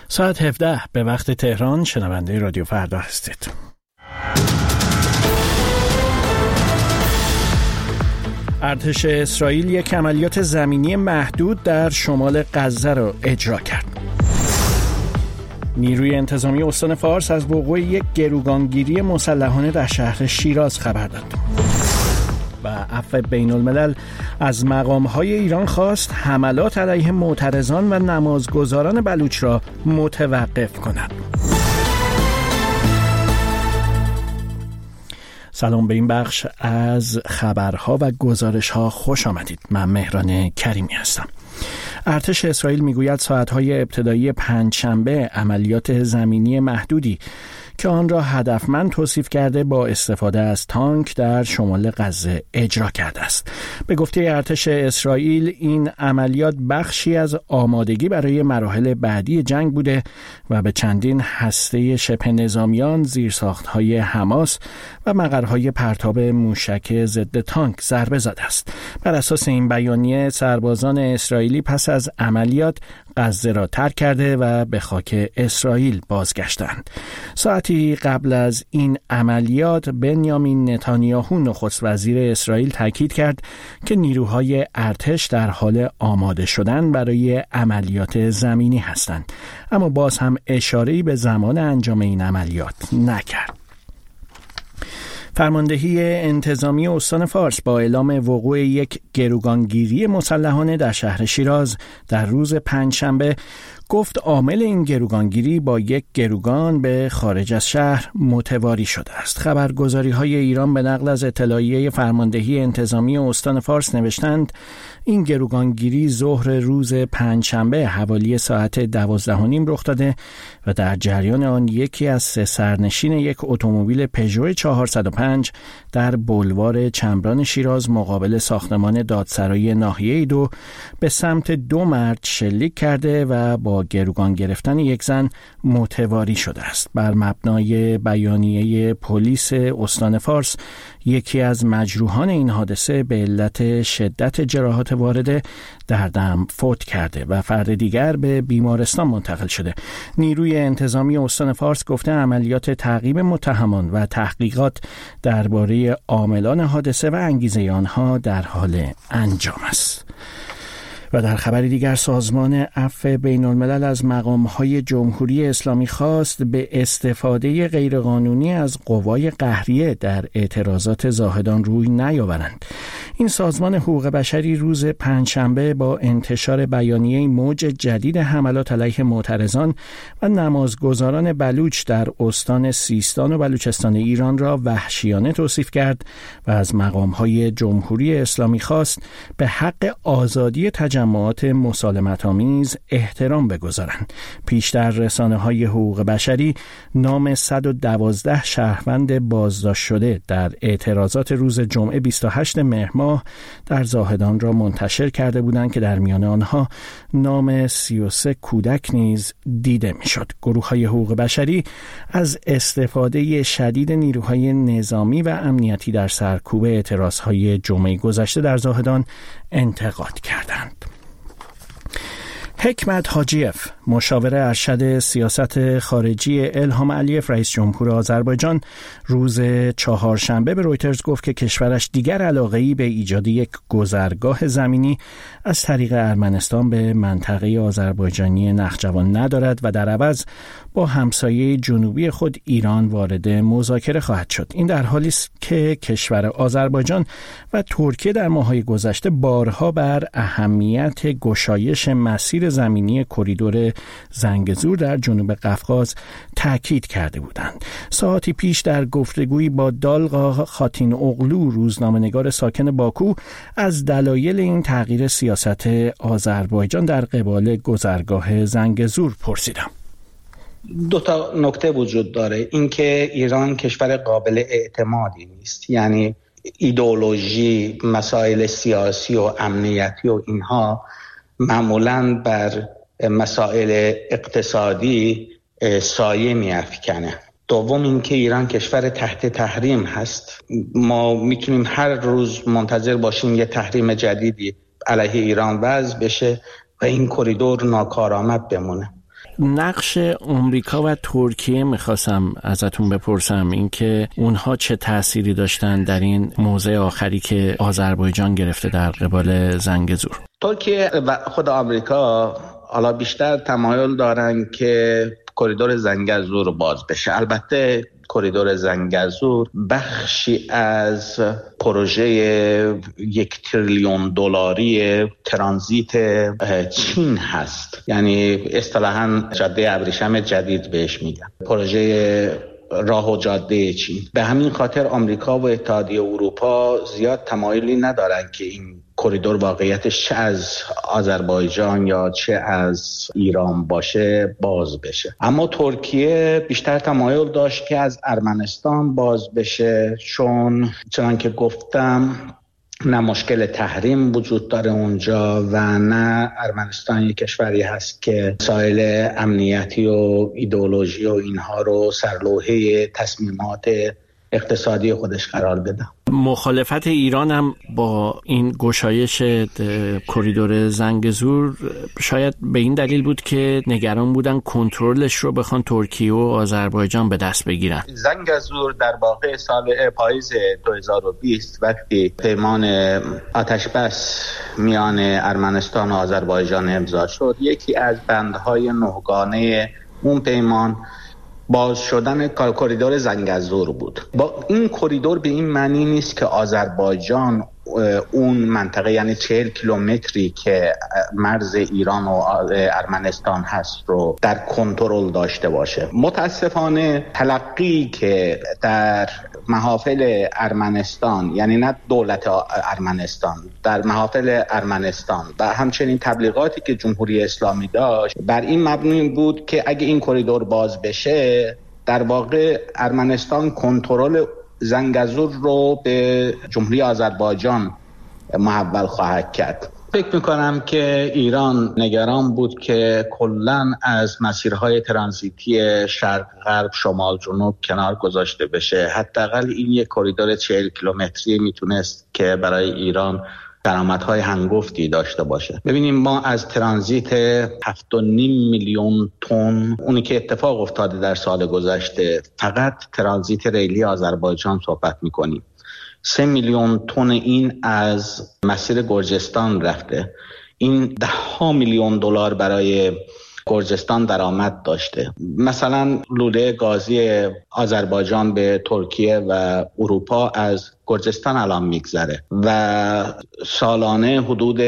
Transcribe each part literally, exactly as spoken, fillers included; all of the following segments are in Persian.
ساعت هفده به وقت تهران، شنونده رادیو فردا هستید. ارتش اسرائیل یک عملیات زمینی محدود در شمال غزه را اجرا کرد. نیروی انتظامی استان فارس از وقوع یک گروگانگیری مسلحانه در شهر شیراز خبر داد. و عفو بین الملل از مقام‌های ایران خواست حملات علیه معترضان و نمازگزاران بلوچ را متوقف کنند. سلام به این بخش از خبرها و گزارش‌ها خوش آمدید. من مهران کریمی هستم. ارتش اسرائیل میگوید ساعت‌های ابتدایی پنجشنبه عملیات زمینی محدودی که آن را هدفمند توصیف کرده با استفاده از تانک در شمال غزه اجرا کرده است. به گفته ارتش اسرائیل این عملیات بخشی از آمادگی برای مراحل بعدی جنگ بوده و به چندین هسته شبه نظامیان، زیرساخت‌های حماس و مقرهای پرتاب موشک ضد تانک ضربه زده است. بر اساس این بیانیه سربازان اسرائیلی پس از عملیات غزه را ترک کرده و به خاک اسرائیل بازگشتند. ساعتی قبل از این عملیات بنیامین نتانیاهو نخست وزیر اسرائیل تاکید کرد که نیروهای ارتش در حال آماده شدن برای عملیات زمینی هستند، اما باز هم اشاره‌ای به زمان انجام این عملیات نکرد. فرماندهی انتظامی استان فارس با اعلام وقوع یک گروگانگیری مسلحانه در شهر شیراز در روز پنجشنبه گفت عامل این گروگانگیری با یک گروگان به خارج از شهر متواری شده است. خبرگزاری‌های ایران به نقل از اطلاعیه فرماندهی انتظامی استان فارس نوشتند این گروگانگیری ظهر روز پنجشنبه حوالی ساعت دوازده و نیم رخ داده و در جریان آن یکی از سه سرنشین یک اتومبیل پژو چهارصد و پنج در بولوار چمران شیراز مقابل ساختمان دادسرای ناحیه دو به سمت دو مرد شلیک کرده و با گروگان گرفتن یک زن متواری شده است. بر مبنای بیانیه پلیس استان فارس یکی از مجروحان این حادثه به علت شدت جراحات وارده در دم فوت کرده و فرد دیگر به بیمارستان منتقل شده. نیروی انتظامی استان فارس گفته عملیات تعقیب متهمان و تحقیقات درباره عاملان حادثه و انگیزه آنها در حال انجام است. و در خبر دیگر سازمان عفو بین الملل از مقام‌های جمهوری اسلامی خواست به استفاده غیرقانونی از قوای قهریه در اعتراضات زاهدان روی نیاورند. این سازمان حقوق بشری روز پنجشنبه با انتشار بیانیه موج جدید حملات علیه معترضان و نمازگزاران بلوچ در استان سیستان و بلوچستان ایران را وحشیانه توصیف کرد و از مقام‌های جمهوری اسلامی خواست به حق آزادی تجمعات مسالمت‌آمیز احترام بگذارند. پیشتر رسانه‌های حقوق بشری نام صد و دوازده شهروند بازداشت شده در اعتراضات روز جمعه بیست و هشتم مهر ماه در زاهدان را منتشر کرده بودند که در میان آنها نام سی و سه کودک نیز دیده می‌شد. گروه‌های حقوق بشری از استفاده شدید نیروهای نظامی و امنیتی در سرکوب اعتراضهای جمعه گذشته در زاهدان انتقاد کردند. حکمت حاجیف، مشاور ارشد سیاست خارجی الهام علیف رئیس جمهور آذربایجان، روز چهارشنبه به رویترز گفت که کشورش دیگر علاقه‌ای به ایجاد یک گذرگاه زمینی از طریق ارمنستان به منطقه آذربایجانی نخجوان ندارد و در عوض با همسایه جنوبی خود ایران وارد مذاکره خواهد شد. این در حالی است که کشور آذربایجان و ترکیه در ماه‌های گذشته بارها بر اهمیت گشایش مسیر زمینی کریدور زنگزور در جنوب قفقاز تاکید کرده بودند. ساعتی پیش در گفتگویی با دالغا خاتین اغلو، روزنامه‌نگار ساکن باکو، از دلایل این تغییر سیاست آذربایجان در قبال گذرگاه زنگزور پرسیدم. دو تا نکته وجود داره. اینکه ایران کشور قابل اعتمادی نیست، یعنی ایدئولوژی، مسائل سیاسی و امنیتی و اینها معمولاً بر مسائل اقتصادی سایه می‌افکنه. دوم اینکه ایران کشور تحت تحریم هست. ما میتونیم هر روز منتظر باشیم یه تحریم جدیدی علیه ایران وضع بشه و این کریدور ناکارآمد بمونه. نقش آمریکا و ترکیه میخواستم ازتون بپرسم، اینکه اونها چه تأثیری داشتن در این موضع آخری که آذربایجان گرفته در قبال زنگزور. ترکیه و خود آمریکا حالا بیشتر تمایل دارن که کریدور زنگزور باز بشه. البته کریدور زنگزور بخشی از پروژه یک تریلیون دلاری ترانزیت چین هست، یعنی اصطلاحاً جاده ابریشم جدید بهش میگن، پروژه راه و جاده چین. به همین خاطر آمریکا و اتحادیه اروپا زیاد تمایلی ندارن که این کریدور واقعیتش چه از آذربایجان یا چه از ایران باشه باز بشه. اما ترکیه بیشتر تمایل داشت که از ارمنستان باز بشه، چون چنان که گفتم نه مشکل تحریم وجود داره اونجا و نه ارمنستان یک کشوری هست که مسائل امنیتی و ایدئولوژی و اینها رو سرلوحه تصمیمات اقتصادی خودش قرار بده. مخالفت ایران هم با این گشایش کریدور زنگزور شاید به این دلیل بود که نگران بودن کنترلش رو بخوان ترکیه و آذربایجان به دست بگیرن. زنگزور در واقع سال پاییز دو هزار و بیست وقتی پیمان آتش بس میان ارمنستان و آذربایجان امضا شد، یکی از بندهای نهگانه اون پیمان باز شدن کریدور زنگزور بود. با این کریدور به این معنی نیست که آذربایجان اون منطقه، یعنی چهل کیلومتری که مرز ایران و ارمنستان هست رو در کنترل داشته باشه. متاسفانه تلقی که در محافل ارمنستان، یعنی نه دولت ارمنستان، در محافل ارمنستان و همچنین تبلیغاتی که جمهوری اسلامی داشت بر این مبنی بود که اگه این کریدور باز بشه در واقع ارمنستان کنترل زنگزور رو به جمهوری آذربایجان محول خواهد کرد. فکر میکنم که ایران نگران بود که کلاً از مسیرهای ترانزیتی شرق غرب شمال جنوب کنار گذاشته بشه. حداقل این یک کریدور چهل کیلومتری میتونست که برای ایران درآمدهای هنگفتی داشته باشه. ببینیم ما از ترانزیت هفت و نیم میلیون تن، اونی که اتفاق افتاده در سال گذشته، فقط ترانزیت ریلی آذربایجان صحبت میکنیم. سه میلیون تن این از مسیر گرجستان رفته. این ده ها میلیون دلار برای گرجستان درآمد داشته. مثلا لوله گازی آذربایجان به ترکیه و اروپا از گرجستان الان میگذره و سالانه حدود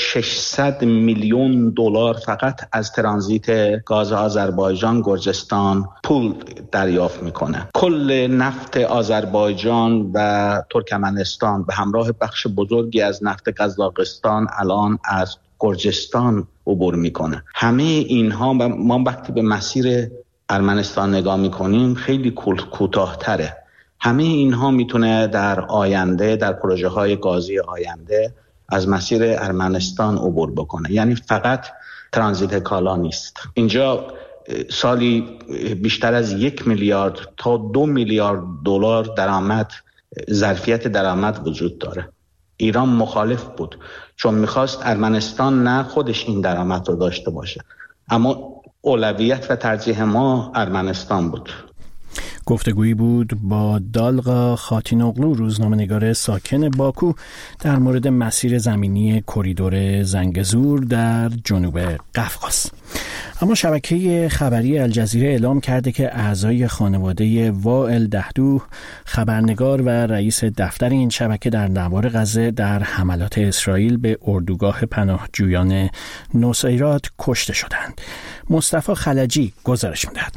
ششصد میلیون دلار فقط از ترانزیت گاز آذربایجان گرجستان پول دریافت میکنه. کل نفت آذربایجان و ترکمنستان به همراه بخش بزرگی از نفت قزاقستان الان از گرجستان عبور میکنه. همه اینها ما وقتی به مسیر ارمنستان نگاه میکنیم خیلی کوتاه‌تره. همه اینها میتونه در آینده، در پروژه های گازی آینده از مسیر ارمنستان عبور بکنه. یعنی فقط ترانزیت کالا نیست. اینجا سالی بیشتر از یک میلیارد تا دو میلیارد دلار درآمد، ظرفیت درآمد وجود داره. ایران مخالف بود چون میخواست ارمنستان نه خودش این درآمد رو داشته باشه، اما اولویت و ترجیح ما ارمنستان بود. گفتگویی بود با دالغا خاتینوغلو، روزنامه‌نگار ساکن باکو، در مورد مسیر زمینی کریدور زنگزور در جنوب قفقاز. اما شبکه خبری الجزیره اعلام کرده که اعضای خانواده وائل دهدوه، خبرنگار و رئیس دفتر این شبکه در نوار غزه، در حملات اسرائیل به اردوگاه پناهجویان نصیرات کشته شدند. مصطفی خلجی گزارش می‌دهد.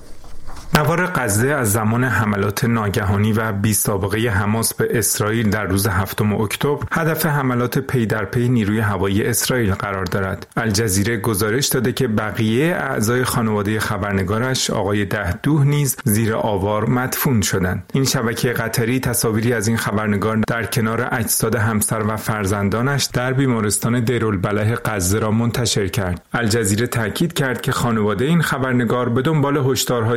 نوار غزه از زمان حملات ناگهانی و بی سابقه حماس به اسرائیل در روز هفتم اکتبر هدف حملات پی در پی نیروی هوایی اسرائیل قرار دارد. الجزیره گزارش داده که بقیه اعضای خانواده خبرنگارش آقای دهدوه نیز زیر آوار مدفون شدند. این شبکه قطری تصاویری از این خبرنگار در کنار اجساد همسر و فرزندانش در بیمارستان دیرالبلح غزه را منتشر کرد. الجزیره تاکید کرد که خانواده این خبرنگار به دنبال هشدارهای ارتش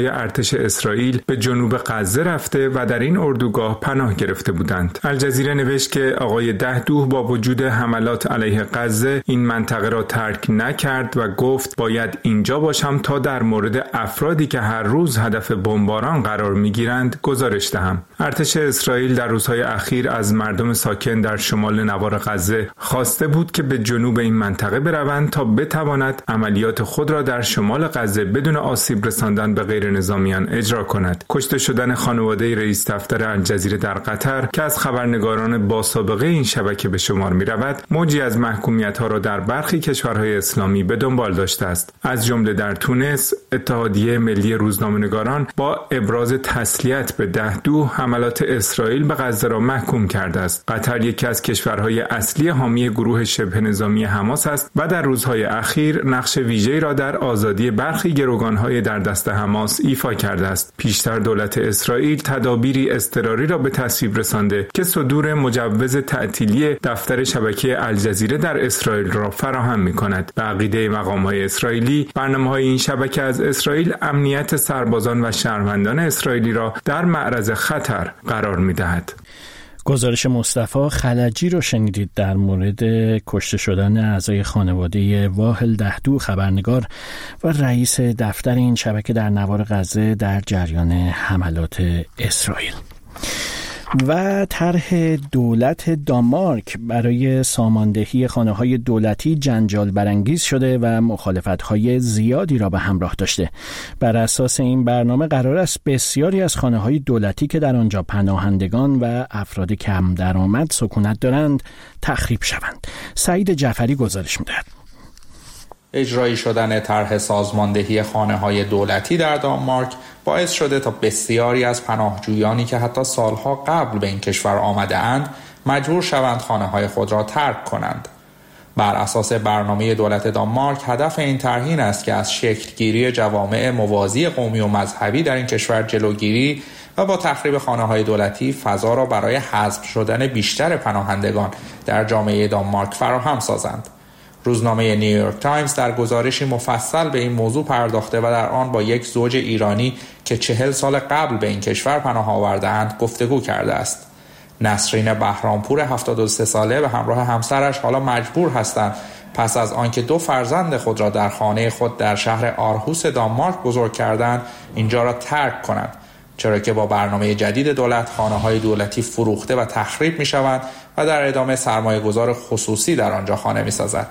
ارتش اسرائیل به جنوب غزه رفته و در این اردوگاه پناه گرفته بودند. الجزیره نوشت که آقای دهدوه با وجود حملات علیه غزه این منطقه را ترک نکرد و گفت باید اینجا باشم تا در مورد افرادی که هر روز هدف بمباران قرار میگیرند گزارش دهم. ارتش اسرائیل در روزهای اخیر از مردم ساکن در شمال نوار غزه خواسته بود که به جنوب این منطقه بروند تا بتواند عملیات خود را در شمال غزه بدون آسیب رساندن به غیر نظامیان اجرا کند. کشته شدن خانواده رئیس دفتر الجزیره در قطر که از خبرنگاران با سابقه این شبکه به شمار می رود، موجی از محکومیت‌ها را در برخی کشورهای اسلامی به دنبال داشته است. از جمله در تونس، اتحادیه ملی روزنامه‌نگاران با ابراز تسلیت به دهدوه حملات اسرائیل به غزه را محکوم کرده است. قطر یکی از کشورهای اصلی حامی گروه شبه نظامی حماس است و در روزهای اخیر نقش ویژه‌ای را در آزادی برخی گروگان‌های در دست حماس ایفا کرده است. پیشتر دولت اسرائیل تدابیری اضطراری را به تصویب رسانده که صدور مجوز تعطیلی دفتر شبکه الجزیره در اسرائیل را فراهم می‌کند. به عقیده مقام‌های اسرائیلی، برنامه‌های این شبکه از اسرائیل امنیت سربازان و شهروندان اسرائیلی را در معرض خطر قرار می‌دهد. گزارش مصطفی خلجی رو شنیدید در مورد کشته شدن اعضای خانواده واحل دهدوه، خبرنگار و رئیس دفتر این شبکه در نوار غزه در جریان حملات اسرائیل. و طرح دولت دانمارک برای ساماندهی خانه‌های دولتی جنجال برانگیز شده و مخالفت‌های زیادی را به همراه داشته. بر اساس این برنامه قرار است بسیاری از خانه‌های دولتی که در آنجا پناهندگان و افراد کم درآمد سکونت دارند تخریب شوند. سعید جعفری گزارش می‌دهد. اجرایی شدن طرح سازماندهی خانه‌های دولتی در دانمارک باعث شده تا بسیاری از پناهجویانی که حتی سالها قبل به این کشور آمده اند مجبور شوند خانه‌های خود را ترک کنند. بر اساس برنامه دولت دانمارک هدف این طرح این است که از شکلگیری جوامع موازی قومی و مذهبی در این کشور جلوگیری و با تخریب خانه‌های دولتی فضا را برای حذف شدن بیشتر پناهندگان در جامعه دانمارک فراهم سازند. روزنامه نیویورک تایمز در گزارشی مفصل به این موضوع پرداخته و در آن با یک زوج ایرانی که چهل سال قبل به این کشور پناه آورده‌اند گفتگو کرده است. نسرین بهرامپور هفتاد و سه ساله به همراه همسرش حالا مجبور هستند پس از آنکه دو فرزند خود را در خانه خود در شهر آرهوس دانمارک بزرگ کردند اینجا را ترک کنند، چرا که با برنامه جدید دولت خانه‌های دولتی فروخته و تخریب می‌شوند و در ادامه سرمایه‌گذار خصوصی در آنجا خانه می‌سازد.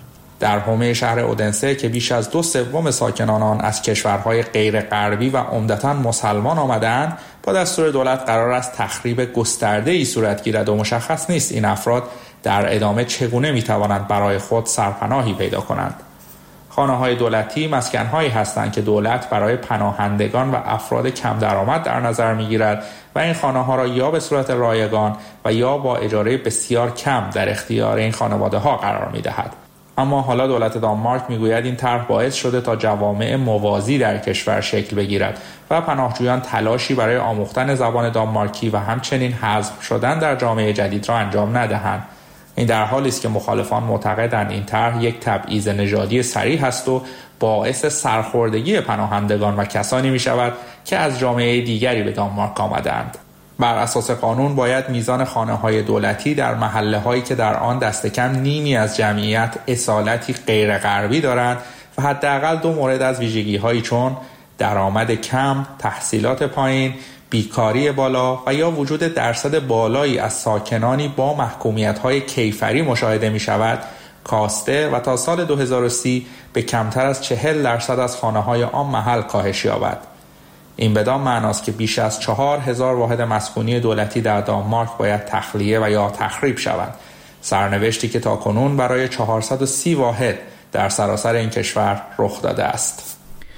در حومه شهر اودنسه که بیش از دو سوم ساکنان آن از کشورهای غیر غربی و عمدتاً مسلمان آمده‌اند، با دستور دولت قرار است تخریب گسترده‌ای صورت گیرد و مشخص نیست این افراد در ادامه چگونه می‌توانند برای خود سرپناهی پیدا کنند. خانه‌های دولتی مسکن‌هایی هستند که دولت برای پناهندگان و افراد کم درآمد در نظر می‌گیرد و این خانه‌ها را یا به صورت رایگان و یا با اجاره بسیار کم در اختیار این خانواده‌ها قرار می‌دهد. اما حالا دولت دانمارک میگوید این طرح باعث شده تا جوامع موازی در کشور شکل بگیرد و پناهجویان تلاشی برای آموختن زبان دانمارکی و همچنین حذف شدن در جامعه جدید را انجام ندهند. این در حالی است که مخالفان معتقدند این طرح یک تبعیض نژادی صریح است و باعث سرخوردگی پناهندگان و کسانی می شود که از جامعه دیگری به دانمارک آمدند. بر اساس قانون باید میزان خانه‌های دولتی در محله‌هایی که در آن دست کم نیمی از جمعیت اصالتی غیر غربی دارند و حداقل دو مورد از ویژگی‌هایی چون درآمد کم، تحصیلات پایین، بیکاری بالا و یا وجود درصد بالایی از ساکنانی با محکومیت‌های کیفری مشاهده می‌شود کاسته و تا سال دو هزار و سی به کمتر از چهل درصد از خانه‌های آن محل کاهش یابد. این بدان معناست که بیش از چهار هزار واحد مسکونی دولتی در دانمارک باید تخلیه و یا تخریب شوند. سرنوشتی که تاکنون برای چهارصد و سی واحد در سراسر این کشور رخ داده است.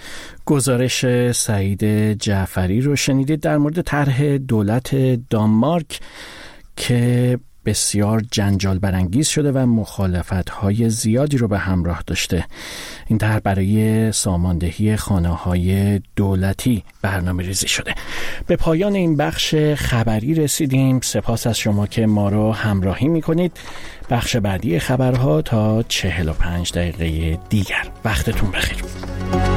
گزارش سعید جعفری رو شنیدید در مورد طرح دولت دانمارک که بسیار جنجال برانگیز شده و مخالفت‌های زیادی رو به همراه داشته. این طرح برای ساماندهی خانه‌های دولتی برنامه‌ریزی شده. به پایان این بخش خبری رسیدیم. سپاس از شما که ما رو همراهی می‌کنید. بخش بعدی خبرها تا چهل و پنج دقیقه دیگر. وقتتون بخیر.